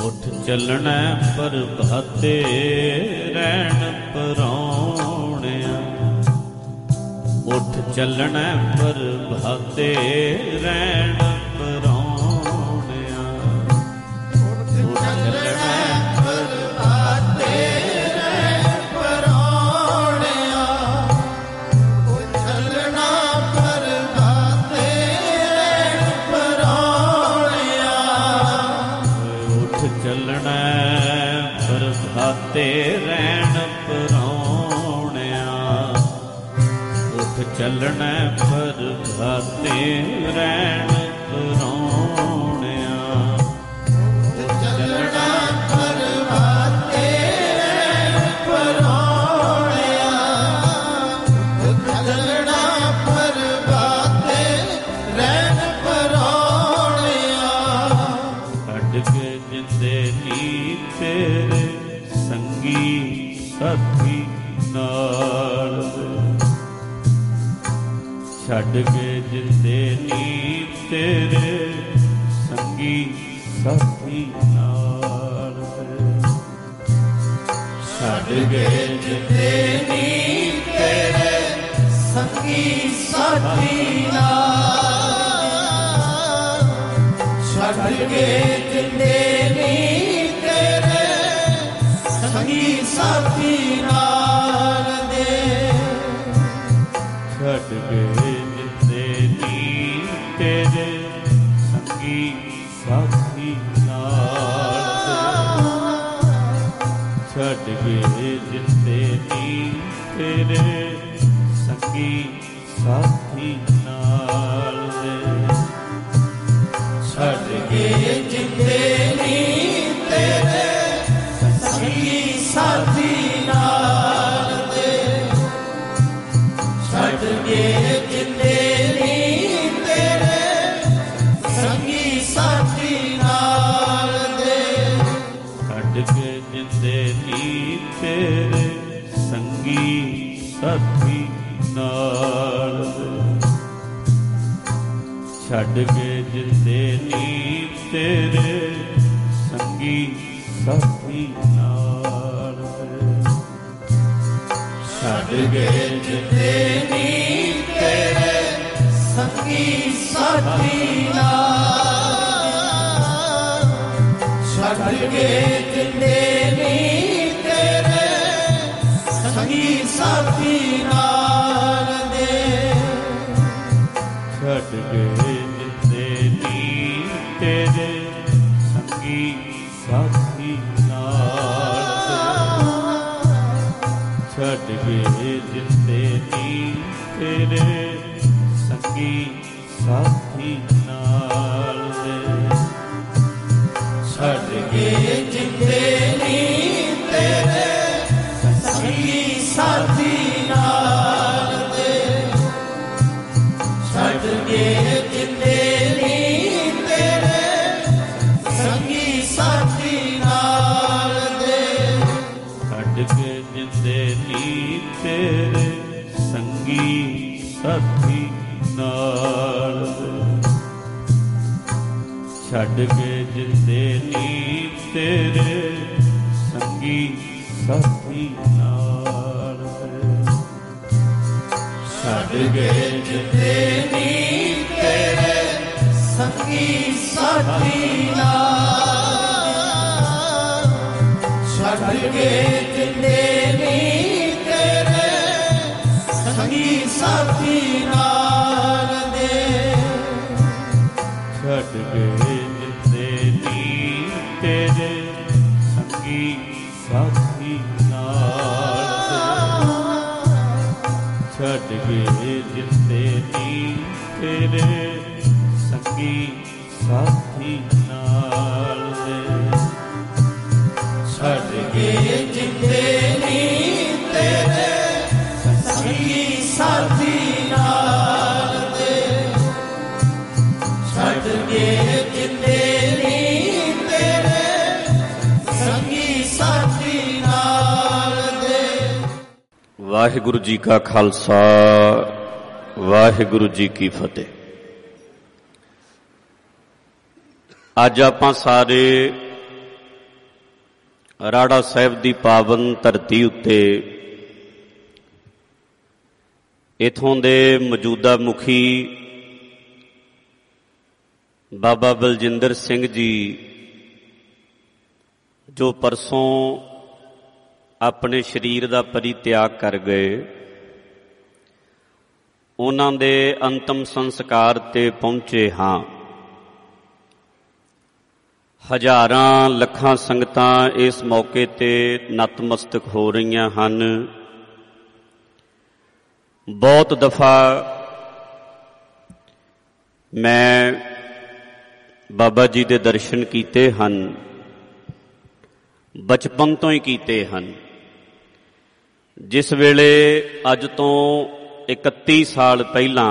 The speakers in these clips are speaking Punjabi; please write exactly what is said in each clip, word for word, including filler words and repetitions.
ਉੱਠ ਚੱਲਣਾ ਪ੍ਰਭਾਤੇ ਰਹਿਣ ਪਰਾਉਣਿਆ, ਉੱਠ ਚੱਲਣਾ ਪ੍ਰਭਾਤੇ ਰਹਿਣ ਪਰਾਉਣਿਆ, ਉੱਠ ਚੱਲਣਾ ਪ੍ਰਭਾਤੇ ਰਹਿਣ ਪਰਾਉਣਿਆ, ਉੱਠ ਚੱਲਣਾ ਪ੍ਰਭਾਤੇ ਰਹਿਣ ਪਰਾਉਣਿਆ, ਉੱਠ ਚੱਲਣਾ ਪ੍ਰਭਾਤੇ ਰਹਿਣ ਪਰਾਉਣਿਆ, ਉੱਠ ਚੱਲਣਾ ਪ੍ਰਭਾਤੇ ਰਹਿਣ ਪਰਾਉਣਿਆ, ਉੱਠ ਚੱਲਣਾ ਪ੍ਰਭਾਤੇ ਰਹਿਣ ਪਰਾਉਣਿਆ, ਉੱਠ ਚੱਲਣਾ ਪ੍ਰਭਾਤੇ ਰਹਿਣ ਪਰਾਉਣਿਆ, ਛੱਡ ਕੇ ਜਿੰਦੇ ਨੀ ਤੇਰੇ ਸੰਗੀ ਸਾਥੀ ਨਾਲ, ਛੱਡ ਕੇ ਜਿੰਦੇ ਨੀ ਤੇਰੇ ਸੰਗੀ ਸਾਥੀ ਨਾਲ, ਛੱਡ ਕੇ ਜਿੰਦੇ ਨੀ ਤੇਰੇ ਸੰਗੀ ਸਾਥੀ ਨਾਲ, ਛੱਡ ਕੇ ਜਿੰਦੇ ਨੀ ਤੇਰੇ ਸੰਗੀ ਸਾਥੀ ਨਾਲ ਦੇ, ਛੱਡ ਕੇ ਜਿੰਦੇ ਨੀ ਤੇਰੇ ਸੰਗੀ ਸਾਥੀ ਨਾਲ, ਛੱਡ ਕੇ ਜਿੰਦੇ ਨੀ ਤੇਰੇ ਸੰਗੀ ਸਾਥੀ ਨਾਲ ਦੇ, ਛੱਡ ਕੇ ਜਿੰਦੇ ਨੀ ਤੇਰੇ ਸੰਗੀ ਸਾਥੀ ਨਾਲ ਦੇ, ਛੱਡ ਕੇ ਜਿੰਦੇ ਨੀ ਤੇਰੇ ਸੰਗੀ ਸਾਥੀ ਨਾਲ ਦੇ, ਛੱਡ ਕੇ ਜਿੰਦੇ ਨੀ ਤੇਰੇ ਸੰਗੀ ਸਾਥੀ ਨਾਲ ਦੇ, ਛੱਡ ਕੇ ਜਿੰਦੇ ਨੀ ਤੇਰੇ ਸੰਗੀ ਸਾਥੀ ਨਾਲ ਦੇ, ਛੱਡ ਕੇ ਜਿੰਦੇ ਨੀ ਤੇਰੇ ਸੰਗੀ ਸਾਥੀ ਨਾਲ, ਛੱਡ ਕੇ ਜਿੰਦੇ ਨੀ ਤੇਰੇ ਸੰਗੀ ਸਾਥੀ ਨਾਲ ਦੇ, ਛੱਡ ਕੇ ਜਿੰਦੇ ਨੀ ਤੇਰੇ ਸੰਗੀ ਸਾਥੀ ਨਾਲ, ਛੱਡ ਕੇ ਜਿੰਦੇ ਨੀ ਤੇਰੇ ਸੰਗੀ ਸਾਥੀ ਨਾਲ ਦੇ, ਛੱਡ ਕੇ ਜਿੰਦੇ ਨੀ ਤੇਰੇ ਸੰਗੀ ਸਾਥੀ ਨਾਲ ਦੇ, ਛੱਡ ਕੇ ਜਿੰਦੇ ਨੀ ਤੇਰੇ ਸੰਗੀ ਸਾਥੀ ਨਾਲ ਦੇ, ਛੱਡ ਕੇ ਜਿੰਦੇ ਨੀ ਤੇਰੇ ਸੰਗੀ ਸਾਥੀ ਨਾਲ ਦੇ, ਛੱਡ ਕੇ ਜਿੰਦੇ ਨੀ ਤੇਰੇ ਸੰਗੀ ਸਾਥੀ ਨਾਲ ਦੇ, ਛੱਡ ਕੇ ਜਿੰਦੇ ਨੀ ਤੇਰੇ ਸੰਗੀ ਸਾਥੀ ਨਾਲ, ਛੱਡ ਕੇ ਜਿੰਦੇ ਨੀ ਤੇਰੇ ਸੰਗੀ ਸਾਥੀ ਨਾਲ ਦੇ, ਛੱਡ ਕੇ ਜਿੰਦੇ ਨੀ ਤੇਰੇ ਸੰਗੀ ਸਾਥੀ ਨਾਲ, ਛੱਡ ਕੇ ਜਿੰਦੇ ਨੀ ਤੇਰੇ ਸੰਗੀ ਸਾਥੀ ਨਾਲ ਦੇ, ਛੱਡ ਕੇ ਜਿੰਦੇ ਨੀ ਤੇਰੇ ਸੰਗੀ ਸਾਥੀ ਨਾਲ ਦੇ, ਛੱਡ ਕੇ ਜਿੰਦੇ ਨੀ ਤੇਰੇ ਸੰਗੀ ਸਾਥੀ ਨਾਲ ਦੇ। ਵਾਹਿਗੁਰੂ ਜੀ ਕਾ ਖਾਲਸਾ, ਵਾਹਿਗੁਰੂ ਜੀ ਕੀ ਫਤਿਹ। ਅੱਜ ਆਪਾਂ ਸਾਰੇ ਰਾੜਾ ਸਾਹਿਬ ਦੀ ਪਾਵਨ ਧਰਤੀ ਉੱਤੇ ਇਥੋਂ ਦੇ ਮੌਜੂਦਾ ਮੁਖੀ ਬਾਬਾ ਬਲਜਿੰਦਰ ਸਿੰਘ ਜੀ ਜੋ ਪਰਸੋਂ ਆਪਣੇ ਸਰੀਰ ਦਾ ਪਰਿਤਿਆਗ ਕਰ ਗਏ, ਉਹਨਾਂ ਦੇ ਅੰਤਮ ਸੰਸਕਾਰ ਤੇ ਪਹੁੰਚੇ ਹਾਂ। ਹਜ਼ਾਰਾਂ ਲੱਖਾਂ ਸੰਗਤਾਂ ਇਸ ਮੌਕੇ ਤੇ ਨਤਮਸਤਕ ਹੋ ਰਹੀਆਂ ਹਨ। ਬਹੁਤ ਦਫਾ ਮੈਂ ਬਾਬਾ ਜੀ ਦੇ ਦਰਸ਼ਨ ਕੀਤੇ ਹਨ, ਬਚਪਨ ਤੋਂ ਹੀ ਕੀਤੇ ਹਨ। ਜਿਸ ਵੇਲੇ ਅੱਜ ਤੋਂ ਇਕੱਤੀ ਸਾਲ ਪਹਿਲਾਂ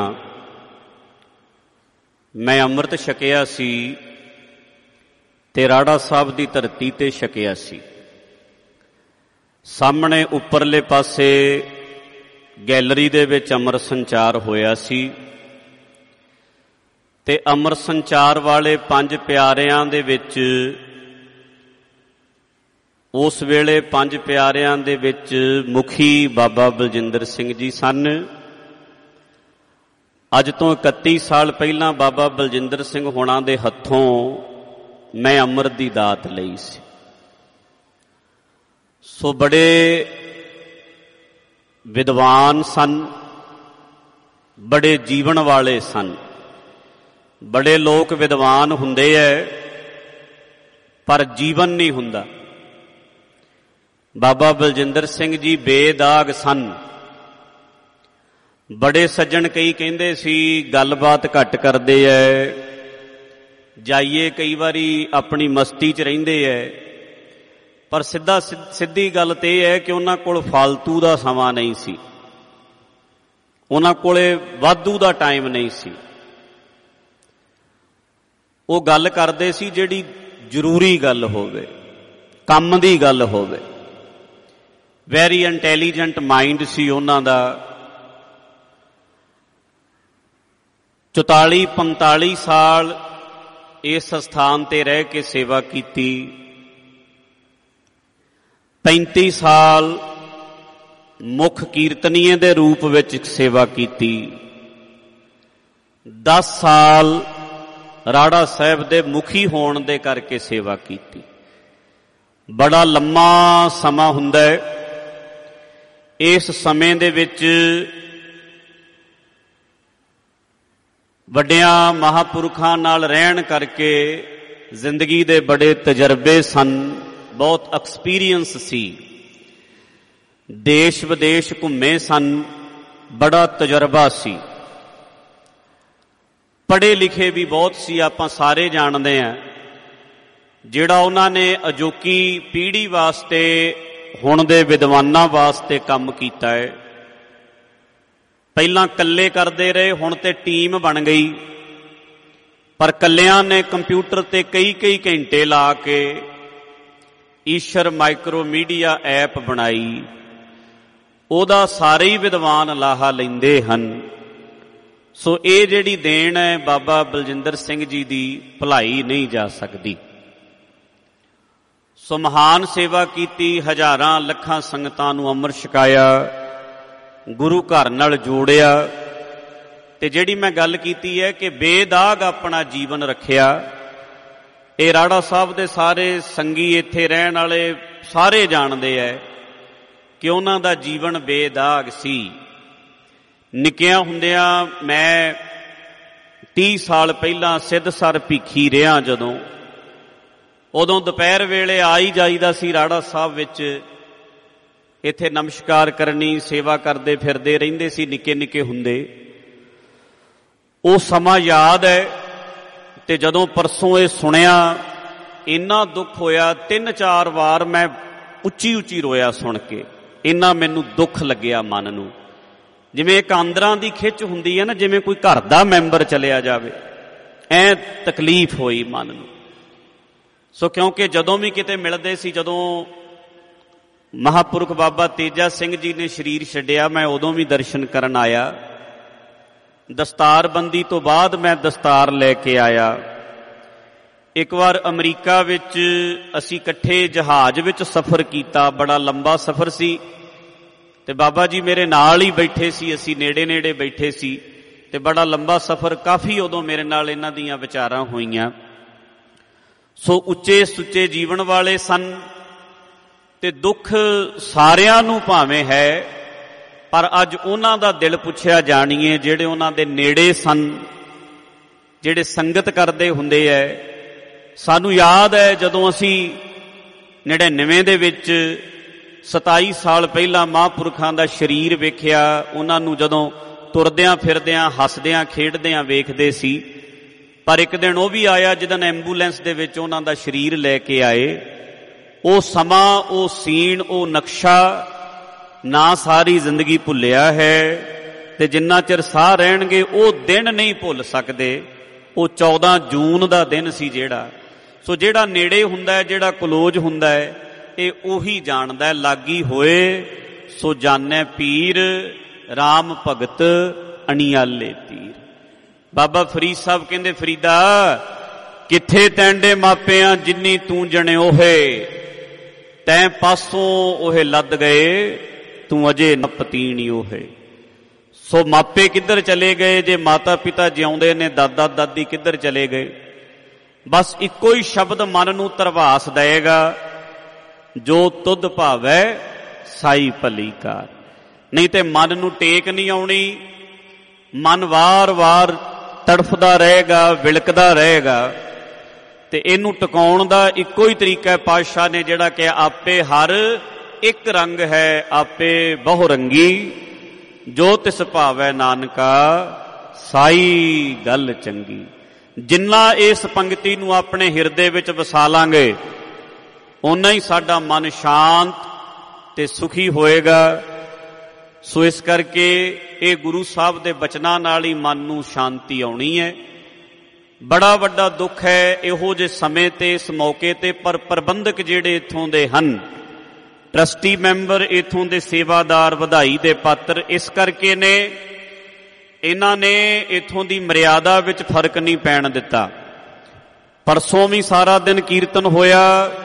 ਮੈਂ ਅੰਮ੍ਰਿਤ ਛਕਿਆ ਸੀ ਤੇ ਰਾੜਾ ਸਾਹਿਬ ਦੀ ਧਰਤੀ ਤੇ ਛਕਿਆ ਸੀ। ਸਾਹਮਣੇ ਉੱਪਰਲੇ ਪਾਸੇ ਗੈਲਰੀ ਦੇ ਵਿੱਚ ਅੰਮ੍ਰਿਤ ਸੰਚਾਰ ਹੋਇਆ ਸੀ ਤੇ ਅੰਮ੍ਰਿਤ ਸੰਚਾਰ ਵਾਲੇ ਪੰਜ ਪਿਆਰਿਆਂ ਦੇ ਵਿੱਚ ਉਸ ਵੇਲੇ ਪੰਜ ਪਿਆਰਿਆਂ ਦੇ ਵਿੱਚ ਮੁਖੀ ਬਾਬਾ ਬਲਜਿੰਦਰ ਸਿੰਘ ਜੀ ਸਨ। ਅੱਜ ਤੋਂ ਇਕੱਤੀ ਸਾਲ ਪਹਿਲਾਂ ਬਾਬਾ ਬਲਜਿੰਦਰ ਸਿੰਘ ਹੋਣਾ ਦੇ ਹੱਥੋਂ ਮੈਂ ਅੰਮ੍ਰਿਤ ਦੀ ਦਾਤ ਲਈ ਸੀ। ਸੋ ਬੜੇ ਵਿਦਵਾਨ ਸਨ, ਬੜੇ ਜੀਵਨ ਵਾਲੇ ਸਨ। ਬੜੇ ਲੋਕ ਵਿਦਵਾਨ ਹੁੰਦੇ ਐ ਪਰ ਜੀਵਨ ਨਹੀਂ ਹੁੰਦਾ। ਬਾਬਾ ਬਲਜਿੰਦਰ ਸਿੰਘ ਜੀ ਬੇਦਾਗ ਸਨ। ਬੜੇ ਸੱਜਣ ਕਈ ਕਹਿੰਦੇ ਸੀ ਗੱਲਬਾਤ ਘੱਟ ਕਰਦੇ ਐ, ਜਾਈਏ ਕਈ ਵਾਰੀ ਆਪਣੀ ਮਸਤੀ 'ਚ ਰਹਿੰਦੇ ਐ, ਪਰ ਸਿੱਧਾ ਸਿੱਧੀ ਗੱਲ ਤੇ ਇਹ ਹੈ ਕਿ ਉਹਨਾਂ ਕੋਲ ਫਾਲਤੂ ਦਾ ਸਮਾਂ ਨਹੀਂ ਸੀ, ਉਹਨਾਂ ਕੋਲੇ ਵਾਧੂ ਦਾ ਟਾਈਮ ਨਹੀਂ ਸੀ। ਉਹ ਗੱਲ ਕਰਦੇ ਸੀ ਜਿਹੜੀ ਜ਼ਰੂਰੀ ਗੱਲ ਹੋਵੇ, ਕੰਮ ਦੀ ਗੱਲ ਹੋਵੇ। ਵੈਰੀ ਇੰਟੈਲੀਜੈਂਟ ਮਾਈਂਡ ਸੀ ਉਹਨਾਂ ਦਾ। ਚੁਤਾਲੀ ਪੰਤਾਲੀ ਸਾਲ ਇਸ ਸਥਾਨ ਤੇ ਰਹਿ ਕੇ ਸੇਵਾ ਕੀਤੀ। ਪੈਂਤੀ ਸਾਲ ਮੁੱਖ ਕੀਰਤਨੀਏ ਦੇ ਰੂਪ ਵਿੱਚ ਸੇਵਾ ਕੀਤੀ। ਦਸ ਸਾਲ ਰਾੜਾ ਸਾਹਿਬ ਦੇ ਮੁਖੀ ਹੋਣ ਦੇ ਕਰਕੇ ਸੇਵਾ ਕੀਤੀ। ਬੜਾ ਲੰਮਾ ਸਮਾਂ ਹੁੰਦਾ ਹੈ। ਇਸ ਸਮੇਂ ਦੇ ਵਿੱਚ ਵੱਡਿਆਂ ਮਹਾਂਪੁਰਖਾਂ ਨਾਲ ਰਹਿਣ ਕਰਕੇ ਜ਼ਿੰਦਗੀ ਦੇ ਬੜੇ ਤਜਰਬੇ ਸਨ, ਬਹੁਤ ਐਕਸਪੀਰੀਅੰਸ ਸੀ। ਦੇਸ਼ ਵਿਦੇਸ਼ ਘੁੰਮੇ ਸਨ, ਬੜਾ ਤਜਰਬਾ ਸੀ। ਪੜ੍ਹੇ ਲਿਖੇ ਵੀ ਬਹੁਤ ਸੀ, ਆਪਾਂ ਸਾਰੇ ਜਾਣਦੇ ਹਾਂ। ਜਿਹੜਾ ਉਹਨਾਂ ਨੇ ਅਜੋਕੀ ਪੀੜ੍ਹੀ ਵਾਸਤੇ, ਹੁਣ ਦੇ ਵਿਦਵਾਨਾਂ ਵਾਸਤੇ ਕੰਮ ਕੀਤਾ ਹੈ। ਪਹਿਲਾਂ ਇਕੱਲੇ ਕਰਦੇ ਰਹੇ, ਹੁਣ ਤੇ ਟੀਮ ਬਣ ਗਈ, ਪਰ ਇਕੱਲਿਆਂ ਨੇ ਕੰਪਿਊਟਰ ਤੇ ਕਈ ਕਈ ਘੰਟੇ ਲਾ ਕੇ ਈਸ਼ਰ ਮਾਈਕਰੋ ਮੀਡੀਆ ਐਪ ਬਣਾਈ। ਉਹਦਾ ਸਾਰੇ ਹੀ ਵਿਦਵਾਨ ਲਾਹਾ ਲੈਂਦੇ ਹਨ। ਸੋ ਇਹ ਜਿਹੜੀ ਦੇਣ ਹੈ ਬਾਬਾ ਬਲਜਿੰਦਰ ਸਿੰਘ ਜੀ ਦੀ, ਭੁਲਾਈ ਨਹੀਂ ਜਾ ਸਕਦੀ। ਸੋ ਮਹਾਨ ਸੇਵਾ ਕੀਤੀ, ਹਜ਼ਾਰਾਂ ਲੱਖਾਂ ਸੰਗਤਾਂ ਨੂੰ ਅੰਮ੍ਰਿਤ ਛਕਾਇਆ, ਗੁਰੂ ਘਰ ਨਾਲ ਜੋੜਿਆ। ਤੇ ਜਿਹੜੀ ਮੈਂ ਗੱਲ ਕੀਤੀ ਹੈ ਕਿ ਬੇਦਾਗ ਆਪਣਾ ਜੀਵਨ ਰੱਖਿਆ, ਇਹ ਰਾੜਾ ਸਾਹਿਬ ਦੇ ਸਾਰੇ ਸੰਗੀ, ਇੱਥੇ ਰਹਿਣ ਵਾਲੇ ਸਾਰੇ ਜਾਣਦੇ ਹੈ ਕਿ ਉਹਨਾਂ ਦਾ ਜੀਵਨ ਬੇਦਾਗ ਸੀ। ਨਿੱਕਿਆਂ ਹੁੰਦਿਆਂ ਮੈਂ ਤੀਹ ਸਾਲ ਪਹਿਲਾਂ ਸਿੱਧਸਰ ਭੀਖੀ ਰਿਹਾ, ਜਦੋਂ ਉਦੋਂ ਦੁਪਹਿਰ ਵੇਲੇ ਆ ਹੀ ਜਾਈਦਾ ਸੀ ਰਾੜਾ ਸਾਹਿਬ ਵਿੱਚ। ਇੱਥੇ ਨਮਸਕਾਰ ਕਰਨੀ, ਸੇਵਾ ਕਰਦੇ ਫਿਰਦੇ ਰਹਿੰਦੇ ਸੀ ਨਿੱਕੇ ਨਿੱਕੇ ਹੁੰਦੇ। ਉਹ ਸਮਾਂ ਯਾਦ ਹੈ। ਤੇ ਜਦੋਂ ਪਰਸੋਂ ਇਹ ਸੁਣਿਆ, ਇੰਨਾ ਦੁੱਖ ਹੋਇਆ। ਤਿੰਨ ਚਾਰ ਵਾਰ ਮੈਂ ਉੱਚੀ ਉੱਚੀ ਰੋਇਆ ਸੁਣ ਕੇ। ਇੰਨਾ ਮੈਨੂੰ ਦੁੱਖ ਲੱਗਿਆ ਮਨ ਨੂੰ, ਜਿਵੇਂ ਇੱਕ ਆਂਦਰਾਂ ਦੀ ਖਿੱਚ ਹੁੰਦੀ ਹੈ ਨਾ, ਜਿਵੇਂ ਕੋਈ ਘਰ ਦਾ ਮੈਂਬਰ ਚਲਿਆ ਜਾਵੇ, ਐ ਤਕਲੀਫ ਹੋਈ ਮਨ ਨੂੰ। ਸੋ ਕਿਉਂਕਿ ਜਦੋਂ ਵੀ ਕਿਤੇ ਮਿਲਦੇ ਸੀ, ਜਦੋਂ ਮਹਾਂਪੁਰਖ ਬਾਬਾ ਤੇਜਾ ਸਿੰਘ ਜੀ ਨੇ ਸਰੀਰ ਛੱਡਿਆ, ਮੈਂ ਉਦੋਂ ਵੀ ਦਰਸ਼ਨ ਕਰਨ ਆਇਆ। ਦਸਤਾਰਬੰਦੀ ਤੋਂ ਬਾਅਦ ਮੈਂ ਦਸਤਾਰ ਲੈ ਕੇ ਆਇਆ। ਇੱਕ ਵਾਰ ਅਮਰੀਕਾ ਵਿੱਚ ਅਸੀਂ ਇਕੱਠੇ ਜਹਾਜ਼ ਵਿੱਚ ਸਫ਼ਰ ਕੀਤਾ, ਬੜਾ ਲੰਬਾ ਸਫ਼ਰ ਸੀ ਤੇ ਬਾਬਾ ਜੀ ਮੇਰੇ ਨਾਲ ਹੀ ਬੈਠੇ ਸੀ, ਅਸੀਂ ਨੇੜੇ ਨੇੜੇ ਬੈਠੇ ਸੀ ਤੇ ਬੜਾ ਲੰਬਾ ਸਫ਼ਰ, ਕਾਫੀ ਉਦੋਂ ਮੇਰੇ ਨਾਲ ਇਹਨਾਂ ਦੀਆਂ ਵਿਚਾਰਾਂ ਹੋਈਆਂ। ਸੋ ਉੱਚੇ ਸੁੱਚੇ ਜੀਵਨ ਵਾਲੇ ਸਨ ਤੇ ਦੁੱਖ ਸਾਰਿਆਂ ਨੂੰ ਭਾਵੇਂ ਹੈ, ਪਰ ਅੱਜ ਉਹਨਾਂ ਦਾ ਦਿਲ ਪੁੱਛਿਆ ਜਾਣੀਏ ਜਿਹੜੇ ਉਹਨਾਂ ਦੇ ਨੇੜੇ ਸਨ, ਜਿਹੜੇ ਸੰਗਤ ਕਰਦੇ ਹੁੰਦੇ ਐ। ਸਾਨੂੰ ਯਾਦ ਹੈ ਜਦੋਂ ਅਸੀਂ ਨੜਿਨਵੇਂ ਦੇ ਵਿੱਚ ਸਤਾਈ ਸਾਲ ਪਹਿਲਾਂ ਮਹਾਂਪੁਰਖਾਂ ਦਾ ਸਰੀਰ ਵੇਖਿਆ, ਉਹਨਾਂ ਨੂੰ ਜਦੋਂ ਤੁਰਦਿਆਂ ਫਿਰਦਿਆਂ ਹੱਸਦਿਆਂ ਖੇਡਦਿਆਂ ਵੇਖਦੇ ਸੀ, ਪਰ ਇੱਕ ਦਿਨ ਉਹ ਵੀ ਆਇਆ ਜਿੱਦਣ ਐਂਬੂਲੈਂਸ ਦੇ ਵਿੱਚ ਉਹਨਾਂ ਦਾ ਸਰੀਰ ਲੈ ਕੇ ਆਏ। ਉਹ ਸਮਾਂ, ਉਹ ਸੀਨ, ਉਹ ਨਕਸ਼ਾ ਨਾ ਸਾਰੀ ਜ਼ਿੰਦਗੀ ਭੁੱਲਿਆ ਹੈ ਤੇ ਜਿੰਨਾ ਚਿਰ ਸਾਹ ਰਹਿਣਗੇ ਉਹ ਦਿਨ ਨਹੀਂ ਭੁੱਲ ਸਕਦੇ। ਉਹ ਚੌਦਾਂ ਜੂਨ ਦਾ ਦਿਨ ਸੀ ਜਿਹੜਾ। ਸੋ ਜਿਹੜਾ ਨੇੜੇ ਹੁੰਦਾ ਹੈ, ਜਿਹੜਾ ਕਲੋਜ ਹੁੰਦਾ ਹੈ, ਇਹ ਉਹੀ ਜਾਣਦਾ। ਲਾਗੀ ਹੋਏ ਸੋ ਜਾਣੈ ਪੀਰ, ਰਾਮ ਭਗਤ ਅਣਿਆਲੇ ਤੀਰ। ਬਾਬਾ ਫਰੀਦ ਸਾਹਿਬ ਕਹਿੰਦੇ, ਫਰੀਦਾ ਕਿੱਥੇ ਤੈਂਡੇ ਮਾਪਿਆਂ ਜਿੰਨੀ ਤੂੰ ਜਣੇ ਓਹੇ, ਤੈਂ ਪਾਸੋਂ ਓਹੇ ਲੱਦ ਗਏ, ਤੂੰ ਅਜੇ ਨ ਪਤੀਣੀ ਓਹੇ। ਸੋ ਮਾਪੇ ਕਿੱਧਰ ਚਲੇ ਗਏ? ਜੇ ਮਾਤਾ ਪਿਤਾ ਜਿਉਂਦੇ ਨੇ, ਦਾਦਾ ਦਾਦੀ ਕਿੱਧਰ ਚਲੇ ਗਏ? ਬਸ ਇੱਕੋ ਹੀ ਸ਼ਬਦ ਮਨ ਨੂੰ ਧਰਵਾਸ ਦੇਗਾ, ਜੋ ਤੁਧ ਭਾਵੈ ਸਾਈ ਭਲੀ ਕਾਰ। ਨਹੀਂ ਤੇ ਮਨ ਨੂੰ ਟੇਕ ਨਹੀਂ ਆਉਣੀ, ਮਨ ਵਾਰ-ਵਾਰ ਤੜਫਦਾ ਰਹੇਗਾ, ਵਿਲਕਦਾ ਰਹੇਗਾ। ਤੇ ਇਹਨੂੰ ਟਿਕਾਉਣ ਦਾ ਇੱਕੋ ਹੀ ਤਰੀਕਾ ਹੈ, ਪਾਤਸ਼ਾਹ ਨੇ ਜਿਹੜਾ ਕਿ ਆਪੇ ਹਰ ਇੱਕ ਰੰਗ ਹੈ, ਆਪੇ ਬਹੁ ਰੰਗੀ, ਜੋ ਤਿਸ ਭਾਵੈ ਨਾਨਕਾ ਸਾਈ ਗੱਲ ਚੰਗੀ। ਜਿੰਨਾ ਇਸ ਪੰਕਤੀ ਨੂੰ ਆਪਣੇ ਹਿਰਦੇ ਵਿੱਚ ਵਸਾ ਲਾਂਗੇ, ਓਨਾ ਹੀ ਸਾਡਾ ਮਨ ਸ਼ਾਂਤ ਤੇ ਸੁਖੀ ਹੋਏਗਾ। ਸੋ ਇਸ ਕਰਕੇ ਇਹ ਗੁਰੂ ਸਾਹਿਬ ਦੇ ਬਚਨਾਂ ਨਾਲ ਹੀ ਮਨ ਨੂੰ ਸ਼ਾਂਤੀ ਆਉਣੀ ਹੈ। ਬੜਾ ਵੱਡਾ ਦੁੱਖ ਹੈ ਇਹੋ ਜਿਹੇ ਸਮੇਂ ਤੇ, ਇਸ ਮੌਕੇ ਤੇ, ਪਰ ਪ੍ਰਬੰਧਕ ਜਿਹੜੇ ਇੱਥੋਂ ਦੇ ਹਨ, ਟਰਸਟੀ ਮੈਂਬਰ, ਇੱਥੋਂ ਦੇ ਸੇਵਾਦਾਰ ਵਧਾਈ ਦੇ ਪਾਤਰ ਇਸ ਕਰਕੇ ਨੇ, ਇਹਨਾਂ ਨੇ ਇੱਥੋਂ ਦੀ ਮਰਿਆਦਾ ਵਿੱਚ ਫਰਕ ਨਹੀਂ ਪੈਣ ਦਿੱਤਾ। ਪਰਸੋਂ ਵੀ ਸਾਰਾ ਦਿਨ ਕੀਰਤਨ ਹੋਇਆ,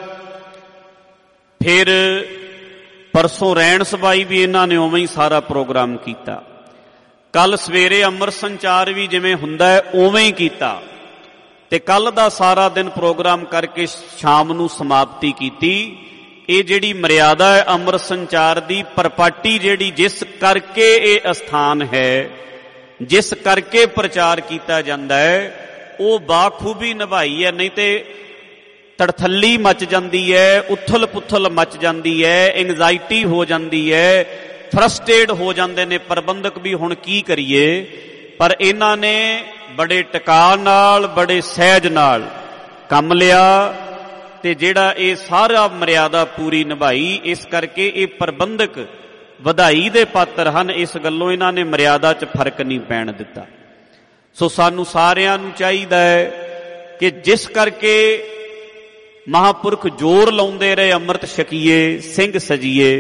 ਫਿਰ ਪਰਸੋਂ ਰਹਿਣ ਸਬਾਈ ਵੀ ਇਹਨਾਂ ਨੇ ਉਵੇਂ ਹੀ ਸਾਰਾ ਪ੍ਰੋਗਰਾਮ ਕੀਤਾ। ਕੱਲ ਸਵੇਰੇ ਅੰਮ੍ਰਿਤ ਸੰਚਾਰ ਵੀ ਜਿਵੇਂ ਹੁੰਦਾ ਹੈ ਉਵੇਂ ਹੀ ਕੀਤਾ ਤੇ ਕੱਲ ਦਾ ਸਾਰਾ ਦਿਨ ਪ੍ਰੋਗਰਾਮ ਕਰਕੇ ਸ਼ਾਮ ਨੂੰ ਸਮਾਪਤੀ ਕੀਤੀ। ਇਹ ਜਿਹੜੀ ਮਰਿਆਦਾ ਹੈ ਅੰਮ੍ਰਿਤ ਸੰਚਾਰ ਦੀ, ਪਰਪਾਟੀ ਜਿਹੜੀ ਜਿਸ ਕਰਕੇ ਇਹ ਅਸਥਾਨ ਹੈ, ਜਿਸ ਕਰਕੇ ਪ੍ਰਚਾਰ ਕੀਤਾ ਜਾਂਦਾ ਹੈ, ਉਹ ਬਾਖੂਬੀ ਨਿਭਾਈ ਹੈ। ਨਹੀਂ ਤੇ ਤੜਥੱਲੀ ਮਚ ਜਾਂਦੀ ਹੈ, ਉਥਲ ਪੁਥਲ ਮਚ ਜਾਂਦੀ ਹੈ, ਐਂਗਜ਼ਾਇਟੀ ਹੋ ਜਾਂਦੀ ਹੈ, ਫਰਸਟ੍ਰੇਟ ਹੋ ਜਾਂਦੇ ਨੇ ਪ੍ਰਬੰਧਕ ਵੀ। ਹੁਣ ਕੀ ਕਰੀਏ? ਪਰ ਇਹਨਾਂ ਨੇ ਬੜੇ ਟਿਕਾ ਨਾਲ, ਬੜੇ ਸਹਿਜ ਨਾਲ ਕੰਮ ਲਿਆ ਤੇ ਜਿਹੜਾ ਇਹ ਸਾਰਾ ਮਰਿਆਦਾ ਪੂਰੀ ਨਿਭਾਈ। ਇਸ ਕਰਕੇ ਇਹ ਪ੍ਰਬੰਧਕ ਵਧਾਈ ਦੇ ਪਾਤਰ ਹਨ। ਇਸ ਗੱਲੋਂ ਇਹਨਾਂ ਨੇ ਮਰਿਆਦਾ 'ਚ ਫਰਕ ਨਹੀਂ ਪੈਣ ਦਿੱਤਾ। ਸੋ ਸਾਨੂੰ ਸਾਰਿਆਂ ਨੂੰ ਚਾਹੀਦਾ ਹੈ ਕਿ ਜਿਸ ਕਰਕੇ ਮਹਾਂਪੁਰਖ ਜ਼ੋਰ ਲਾਉਂਦੇ ਰਹੇ ਅੰਮ੍ਰਿਤ ਛਕੀਏ, ਸਿੰਘ ਸਜੀਏ।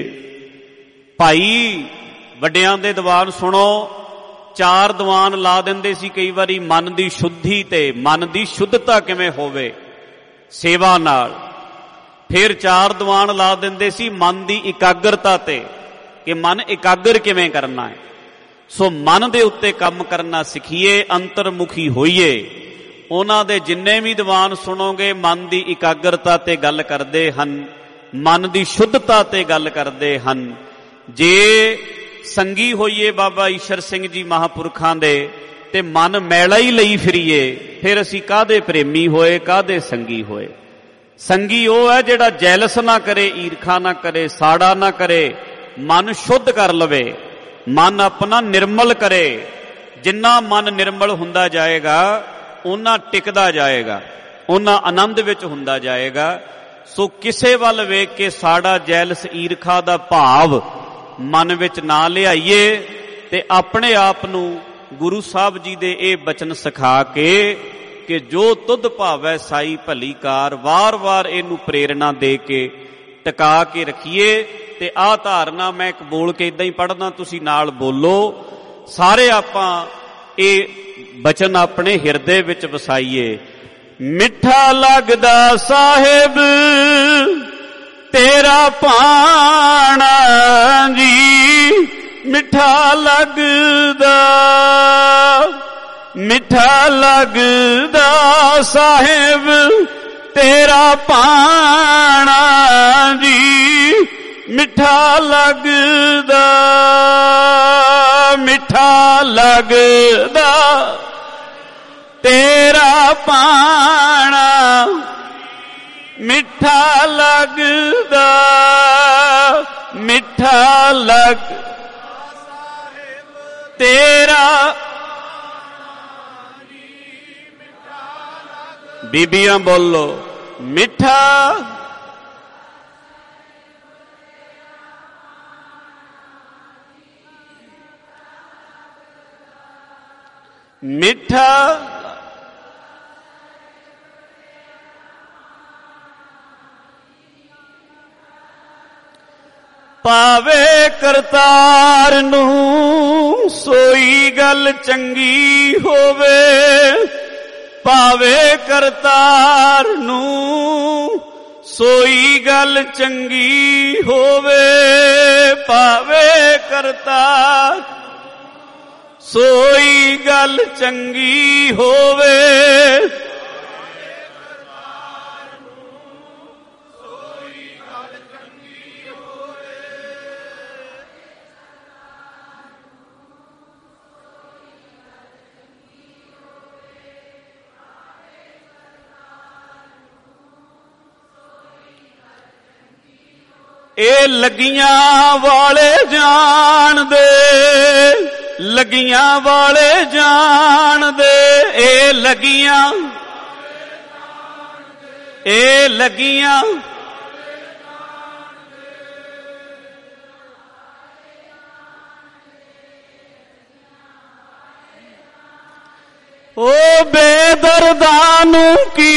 ਭਾਈ ਵੱਡਿਆਂ ਦੇ ਦੀਵਾਨ ਸੁਣੋ, ਚਾਰ ਦੀਵਾਨ ਲਾ ਦਿੰਦੇ ਸੀ ਕਈ ਵਾਰੀ, ਮਨ ਦੀ ਸ਼ੁੱਧੀ ਤੇ ਮਨ ਦੀ ਸ਼ੁੱਧਤਾ ਕਿਵੇਂ ਹੋਵੇ ਸੇਵਾ ਨਾਲ। ਫਿਰ ਚਾਰ ਦੀਵਾਨ ਲਾ ਦਿੰਦੇ ਸੀ ਮਨ ਦੀ ਇਕਾਗਰਤਾ ਤੇ, ਕਿ ਮਨ ਇਕਾਗਰ ਕਿਵੇਂ ਕਰਨਾ ਹੈ। ਸੋ ਮਨ ਦੇ ਉੱਤੇ ਕੰਮ ਕਰਨਾ ਸਿੱਖੀਏ, ਅੰਤਰਮੁਖੀ ਹੋਈਏ। ਉਹਨਾਂ ਦੇ ਜਿੰਨੇ ਵੀ ਦੀਵਾਨ ਸੁਣੋਗੇ ਮਨ ਦੀ ਇਕਾਗਰਤਾ ਤੇ ਗੱਲ ਕਰਦੇ ਹਨ, ਮਨ ਦੀ ਸ਼ੁੱਧਤਾ ਤੇ ਗੱਲ ਕਰਦੇ ਹਨ। ਜੇ ਸੰਗੀ ਹੋਈਏ ਬਾਬਾ ਈਸ਼ਰ ਸਿੰਘ ਜੀ ਮਹਾਂਪੁਰਖਾਂ ਦੇ ਤੇ ਮਨ ਮੈਲਾ ਹੀ ਲਈ ਫਿਰੀਏ, ਫਿਰ ਅਸੀਂ ਕਾਹਦੇ ਪ੍ਰੇਮੀ ਹੋਏ, ਕਾਹਦੇ ਸੰਗੀ ਹੋਏ? ਸੰਗੀ ਉਹ ਹੈ ਜਿਹੜਾ ਜੈਲਸ ਨਾ ਕਰੇ, ਈਰਖਾ ਨਾ ਕਰੇ, ਸਾੜਾ ਨਾ ਕਰੇ, ਮਨ ਸ਼ੁੱਧ ਕਰ ਲਵੇ, ਮਨ ਆਪਣਾ ਨਿਰਮਲ ਕਰੇ। ਜਿੰਨਾ ਮਨ ਨਿਰਮਲ ਹੁੰਦਾ ਜਾਏਗਾ ਉਹਨਾਂ ਟਿਕਦਾ ਜਾਏਗਾ, ਉਹਨਾਂ ਆਨੰਦ ਵਿੱਚ ਹੁੰਦਾ ਜਾਏਗਾ। ਸੋ ਕਿਸੇ ਵੱਲ ਵੇਖ ਕੇ ਸਾੜਾ, ਜੈਲਸ, ਈਰਖਾ ਦਾ ਭਾਵ ਮਨ ਵਿੱਚ ਨਾ ਲਿਆਈਏ ਤੇ ਆਪਣੇ ਆਪ ਨੂੰ ਗੁਰੂ ਸਾਹਿਬ ਜੀ ਦੇ ਇਹ ਬਚਨ ਸਿਖਾ ਕੇ ਕਿ ਜੋ ਤੁਧ ਭਾਵੈ ਸਾਈ ਭਲੀ ਕਾਰ, ਵਾਰ-ਵਾਰ ਇਹਨੂੰ ਪ੍ਰੇਰਣਾ ਦੇ ਕੇ ਟਿਕਾ ਕੇ ਰੱਖੀਏ। ਤੇ ਆਹ ਧਾਰਨਾ ਮੈਂ ਇੱਕ ਬੋਲ ਕੇ ਇਦਾਂ ਹੀ ਪੜ੍ਹਨਾ, ਤੁਸੀਂ ਨਾਲ ਬੋਲੋ। ਸਾਰੇ ਆਪਾਂ ਇਹ ਬਚਨ ਆਪਣੇ ਹਿਰਦੇ ਵਿੱਚ ਵਸਾਈਏ। ਮਿੱਠਾ ਲੱਗਦਾ ਸਾਹਿਬ ਤੇਰਾ ਭਾਣਾ ਜੀ, ਮਿੱਠਾ ਲੱਗਦਾ, ਮਿੱਠਾ ਲੱਗਦਾ ਸਾਹਿਬ ਤੇਰਾ ਭਾਣਾ ਜੀ, ਮਿੱਠਾ ਲੱਗਦਾ, ਮਿੱਠਾ ਲੱਗਦਾ ਤੇਰਾ ਭਾਣਾ, ਮਿੱਠਾ ਲੱਗਦਾ, ਮਿੱਠਾ ਲੱਗ ਤੇਰਾ। ਬੀਬੀਆਂ ਬੋਲੋ ਮਿੱਠਾ, ਮਿੱਠਾ ਪਾਵੇ ਕਰਤਾਰ ਨੂੰ ਸੋਈ ਗੱਲ ਚੰਗੀ ਹੋਵੇ, ਪਾਵੇ ਕਰਤਾਰ ਨੂੰ ਸੋਈ ਗੱਲ ਚੰਗੀ ਹੋਵੇ, ਪਾਵੇ ਕਰਤਾਰ ਸੋਈ ਗੱਲ ਚੰਗੀ ਹੋਵੇ, ਇਹ ਲੱਗੀਆਂ ਵਾਲੇ ਜਾਣਦੇ, ਲੱਗੀਆਂ ਵਾਲੇ ਜਾਣਦੇ, ਇਹ ਲੱਗੀਆਂ, ਇਹ ਲੱਗੀਆਂ ਉਹ ਬੇਦਰਦਾਂ ਨੂੰ ਕੀ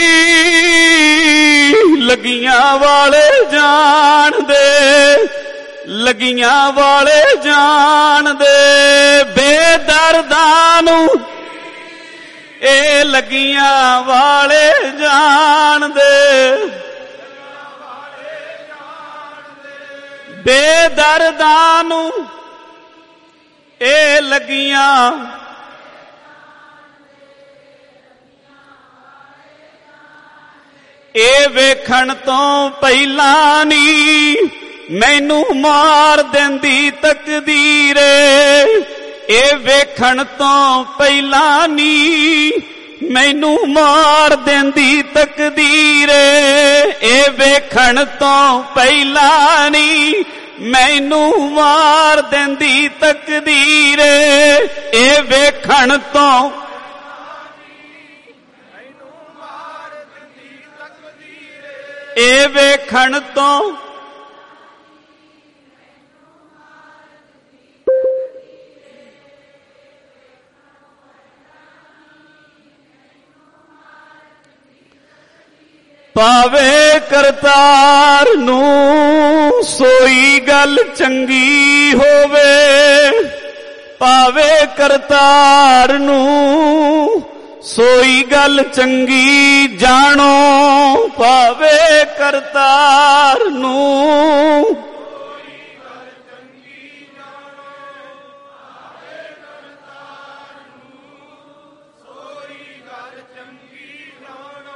ਲੱਗੀਆਂ ਵਾਲੇ ਜਾਣਦੇ, ਲੱਗੀਆਂ ਵਾਲੇ ਜਾਣਦੇ, ਬੇਦਰਦਾਂ ਨੂੰ ਇਹ ਲੱਗੀਆਂ ਵਾਲੇ ਜਾਣਦੇ, ਬੇਦਰਦਾਂ ਨੂੰ ਇਹ ਲੱਗੀਆਂ ਇਹ ਵੇਖਣ ਤੋਂ ਪਹਿਲਾਂ ਨੀ ਮੈਨੂੰ ਮਾਰ ਦਿੰਦੀ ਤਕਦੀਰ, ਇਹ ਵੇਖਣ ਤੋਂ ਪਹਿਲਾਂ ਨੀ ਮੈਨੂੰ ਮਾਰ ਦਿੰਦੀ ਤਕਦੀਰ, ਇਹ ਵੇਖਣ ਤੋਂ ਪਹਿਲਾਂ ਨੀ ਮੈਨੂੰ ਮਾਰ ਦਿੰਦੀ ਤਕਦੀਰ, ਇਹ ਵੇਖਣ ਤੋਂ ਇਹ ਵੇਖਣ ਤੋਂ ਪਾਵੇ ਕਰਤਾਰ ਨੂੰ ਸੋਈ ਗੱਲ ਚੰਗੀ ਹੋਵੇ, ਪਾਵੇ ਕਰਤਾਰ ਨੂੰ ਸੋਈ ਗੱਲ ਚੰਗੀ ਜਾਣੋ, ਪਾਵੇ ਕਰਤਾਰ ਨੂੰ ਸੋਈ ਗੱਲ ਚੰਗੀ ਜਾਣੋ, ਪਾਵੇ ਕਰਤਾਰ ਨੂੰ ਸੋਈ ਗੱਲ ਚੰਗੀ ਜਾਣੋ।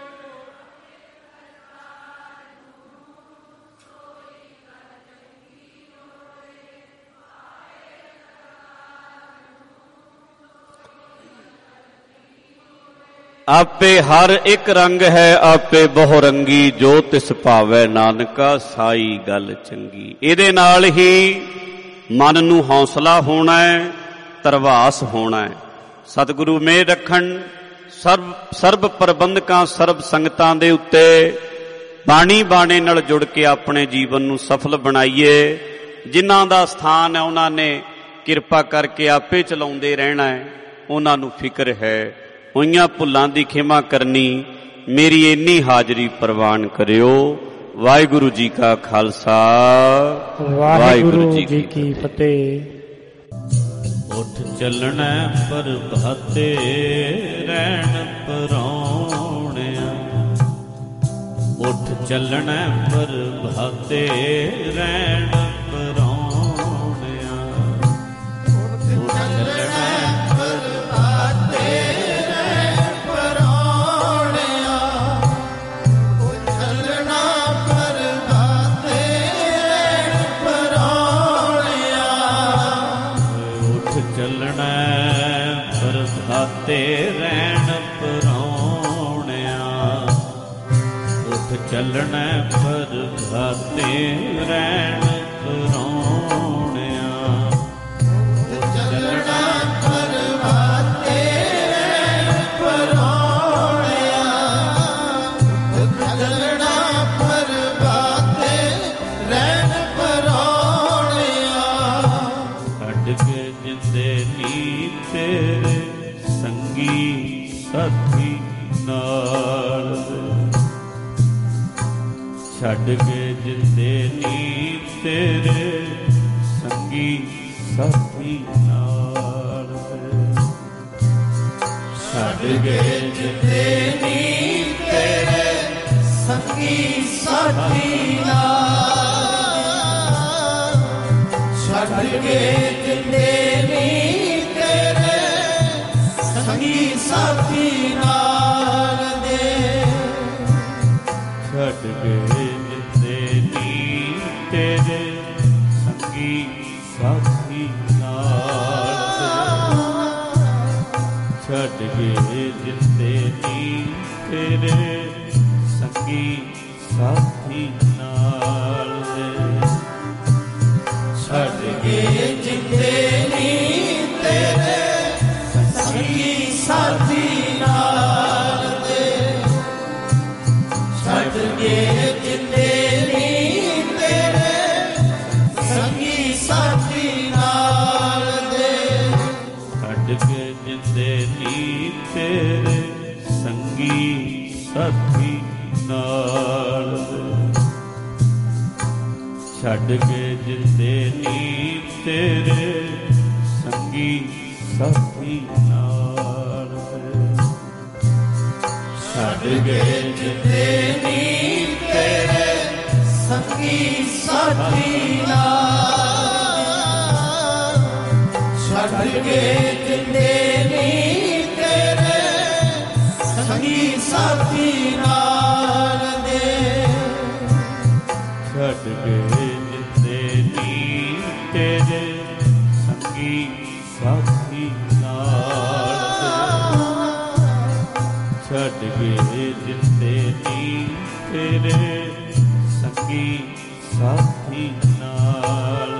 ਆਪੇ ਹਰ ਇੱਕ ਰੰਗ ਹੈ, ਆਪੇ ਬਹੁ ਰੰਗੀ, ਜੋ ਤਿਸ ਭਾਵੈ ਨਾਨਕਾ ਸਾਈ ਗੱਲ ਚੰਗੀ। ਇਹਦੇ ਨਾਲ ਹੀ ਮਨ ਨੂੰ ਹੌਸਲਾ ਹੋਣਾ ਹੈ, ਧਰਵਾਸ ਹੋਣਾ ਹੈ। ਸਤਿਗੁਰੂ ਮਿਹਰ ਰੱਖਣ ਸਰਬ ਸਰਬ ਪ੍ਰਬੰਧਕਾਂ ਸਰਬ ਸੰਗਤਾਂ ਦੇ ਉੱਤੇ ਬਾਣੀ ਬਾਣੇ ਨਾਲ ਜੁੜ ਕੇ ਆਪਣੇ ਜੀਵਨ ਨੂੰ ਸਫਲ ਬਣਾਈਏ। ਜਿਨ੍ਹਾਂ ਦਾ ਸਥਾਨ ਹੈ ਉਹਨਾਂ ਨੇ ਕਿਰਪਾ ਕਰਕੇ ਆਪੇ ਚਲਾਉਂਦੇ ਰਹਿਣਾ ਹੈ, ਉਹਨਾਂ ਨੂੰ ਫਿਕਰ ਹੈ। ਹੋਈਆਂ ਭੁੱਲਾਂ ਦੀ ਖਿਮਾ ਕਰਨੀ, ਮੇਰੀ ਇੰਨੀ ਹਾਜ਼ਰੀ ਪ੍ਰਵਾਨ ਕਰਿਓ। ਵਾਹਿਗੁਰੂ ਜੀ ਕਾ ਖਾਲਸਾ, ਵਾਹਿਗੁਰੂ ਜੀ ਕੀ ਫਤਿਹ। ਉੱਠ ਚੱਲਣਾ ਪ੍ਰਭਾਤੇ ਰਹਿਣ ਪਰੌਂ ਚੱਲਣਾ ਪ੍ਰਭਾਤੇ ਰਹਿਣ ਪਰਾਉਣਿਆ। ਚੱਲਣਾ ਪ੍ਰਭਾਤੇ ਰਹਿਣ ਪਰਾਉਣਿਆ। ਚੱਲਣਾ ਪ੍ਰਭਾਤੇ ਰਹਿਣ ਪਰਾਉਣਿਆ। ਉੱਠ ਚੱਲਣਾ ਪ੍ਰਭਾਤੇ ਰਹਿਣ ਪਰਾਉਣਿਆ। ਉੱਠ ਚੱਲਣਾ ਪ੍ਰਭਾਤੇ ਰਹਿਣ ਪਰਾਉਣਿਆ। ਚੱਲਣਾ ਪ੍ਰਭਾਤੇ ਰਹਿਣ ਪਰਾਉਣਿਆ। ਚੱਲਣਾ ਪ੍ਰਭਾਤੇ ਰਹਿਣ ਪਰਾਉਣਿਆ। ਛੱਡ ਕੇ ਜਿੰਦੇ ਨੀ ਤੇਰੇ ਸੰਗੀ ਸਾਥੀ ਨਾਲ। ਛੱਡ ਕੇ ਜਿੰਦੇ ਨੀ ਤੇਰੇ ਸੰਗੀ ਸਾਥੀ ਨਾਲ। ਛੱਡ ਕੇ ਜਿੰਦੇ ਨੀ ਤੇਰੇ ਸੰਗੀ ਸਾਥੀ ਨਾਲ। ਛੱਡ ਕੇ ਜਿੰਦੇ ਨੀ ਤੇਰੇ ਸੰਗੀ ਸਾਥੀ ਨਾਲ ਦੇ। ਛੱਡ ਕੇ ਜਿੰਦੇ ਨੀ ਤੇਰੇ ਸੰਗੀ ਸਾਥੀ ਨਾਲ। ਛੱਡ ਕੇ ਜਿੰਦੇ ਨੀ ਤੇਰੇ ਸੰਗੀ ਸਾਥੀ ਨਾਲ। ਛੱਡ ਕੇ ਜਿੰਦੇ ਨੀ ਤੇਰੇ ਸੰਗੀ ਸਾਥੀ ਨਾਲ ਦੇ। ਛੱਡ ਕੇ ਜਿੰਦੇ ਨੀ ਤੇਰੇ ਸੰਗੀ ਸਾਥੀ ਨਾਲ ਦੇ। ਛੱਡ ਕੇ ਜਿੰਦੇ ਨੀ ਤੇਰੇ ਸੰਗੀ ਸਾਥੀ ਨਾਲ। ਛੱਡ ਕੇ ਜਿੰਦੇ ਨੀ ਤੇਰੇ ਸੰਗੀ ਸਾਥੀ ਨਾਲ। ਛੱਡ ਕੇ ਜਿੰਦੇ ਨੀ ਤੇਰੇ ਸੰਗੀ ਸਾਥੀ ਨਾਲ। ਛੱਡ ਕੇ ਜਿੰਦੇ ਨੀ ਤੇਰੇ ਸੰਗੀ ਸਾਥੀ ਨਾਲ ਦੇ। ਛੱਡ ਕੇ ਜਿੰਦੇ ਨੀ ਤੇਰੇ ਸੰਗੀ ਸਾਥੀ ਨਾਲ। ਛੱਡ ਕੇ ਜਿੰਦੇ ਨੀ ਤੇਰੇ ਸੰਗੀ ਸਾਥੀ ਨਾਲ।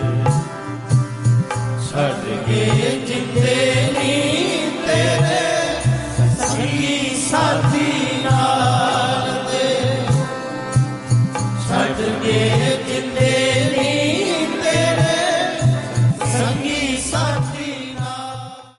ਛੱਡ ਕੇ ਜਿੰਦੇ ਨੀ ਤੇਰੇ ਸੰਗੀ ਸਾਥੀ